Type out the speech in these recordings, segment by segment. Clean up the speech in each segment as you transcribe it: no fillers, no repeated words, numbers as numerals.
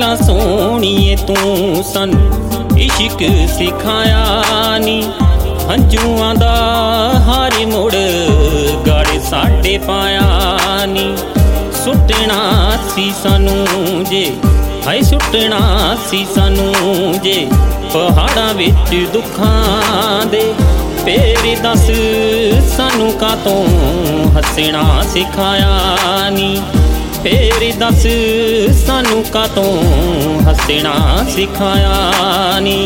कितना सोहणीए तू सानू इश्क सिखाया नी। हंझूआं दा हार मुड़ गाड़े साडे पाया नी। सुटना सी सानू जे हाय सुटना सी सानू जे पहाड़ां विच दुखां दे। फेर दस सानू कातों हसना सिखाया नी। फेर दस सानू कातों हसना सिखाया नी।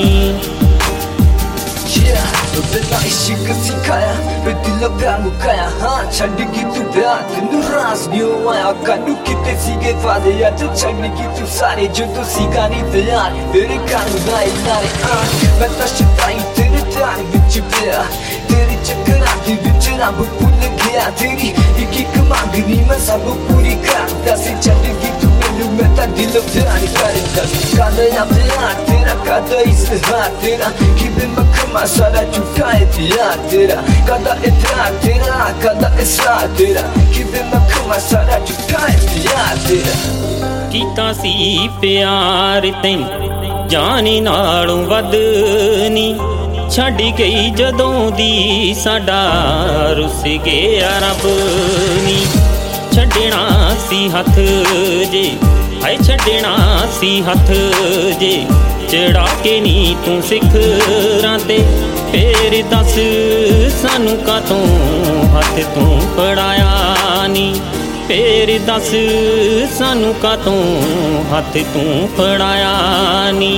तेरा इश्क सिखाया मैं दिल प्यार मुकाया हाँ छड़ की तू प्यार तेनू रास नहीं आया कानू किते सीगे फादे अज छड़ की तू सारे जो तू सीखा नहीं तैयार तेरे कानू दाई लारे मैं तो शताई तेरे प्यार विच पिया तेरे चक्करां दे विच रब भुल गया। तेरी एक एक मंगनी मैं सब पूरी करदा सी छड़ की तू मैनू मैं तां दिल प्यार करदा कादा या प्यार तेरा कादा इज़हार तेरा कि मखमा सारा झूठा है प्यार तेरा कादा इतरार तेरा कादा इसरार तेरा कि मखमा सारा झूठा है प्यार तेरा। कीता सी प्यार तैनूं जाने नालों वध नी। छड्ड गई जदों दी साडा रुस गया रब नी। छड्डना सी हथ जे हाय छड्डना सी हथ जे चढ़ा के नी तू सिखरां ते। फेर दस सानू कातों हथ तू फड़ाया नी। फेर दस सानू कातों हथ तू फड़ाया नी।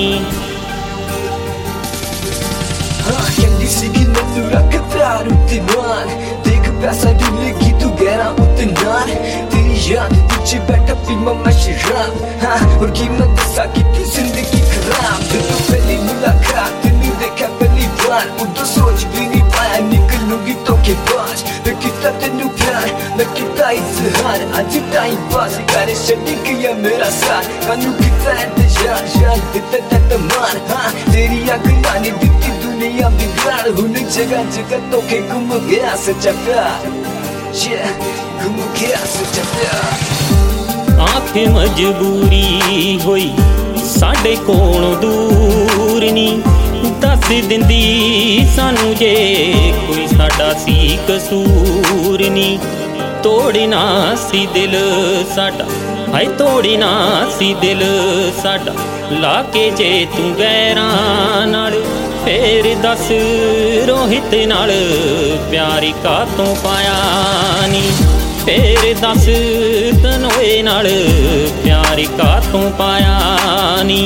कहंदी सीगी मैनू रख प्यार उत्ते नाल देख पैसा डुलेगी तू गहरा उत्ते नाल तेरी याद विच बैठा पीमा मैं शराब हाँ और की मैं दसा कीती जिंदगी खराब। जदों पहली मुलाकात तेनू देखा पहली बार उदों सोच भी नहीं पाया निकलूंगी धोखेबाज। मैं कीता तेनू प्यार मैं कीता इज़हार अज टाइम पास करे छड्ड गया मेरा साथ कानू कीता इंतजार यार दित्ता तमार हाँ तेरी अगला ने दित्ती दुनिया बिगाड़ हुन जगह जगह धोखे गुम गया सच्चा प्यार गुम गया सच्चा प्यार। आख मजबूरी होई साडे कोलों दूर नी। दस दिंदी सानू जे कोई साडा सी कसूर नी। तोड़ना सी दिल साडा हाय तोड़ना सी दिल साडा लाके जे तू गैरां नाल। फेर दस रोहित नाल प्यार कातों पाया नी। फेर दस तनोए नाल प्यार कातों पाया नी।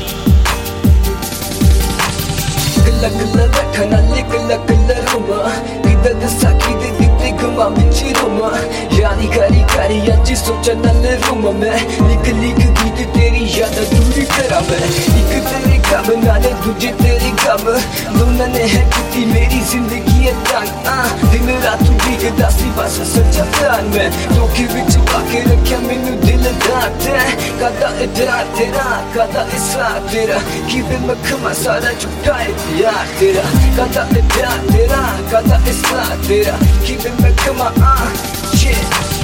गल्ला गल्ला बैठा नाले गल्ला गल्ला रोमा किदा दसा किदे दिते गमा विच रोमा यारी करी करी अज सोचा नाले रोमा मैं लिख लिख गीत तेरी याद दूर करा मैं एक तेरे गम नाले दूजे तेरे गम दोनों ने है की मेरी जिंदगी है तंग दिन रात भीगदा सी बस सच्चा प्यार मैं धोखे विच पाके रखिया मैनू दिल दाता कादा इतरार तेरा कादा इसरार तेरा कि मखमा सारा झूठा है प्यार तेरा कादा प्यार तेरा कादा इसरार तेरा कि मखमा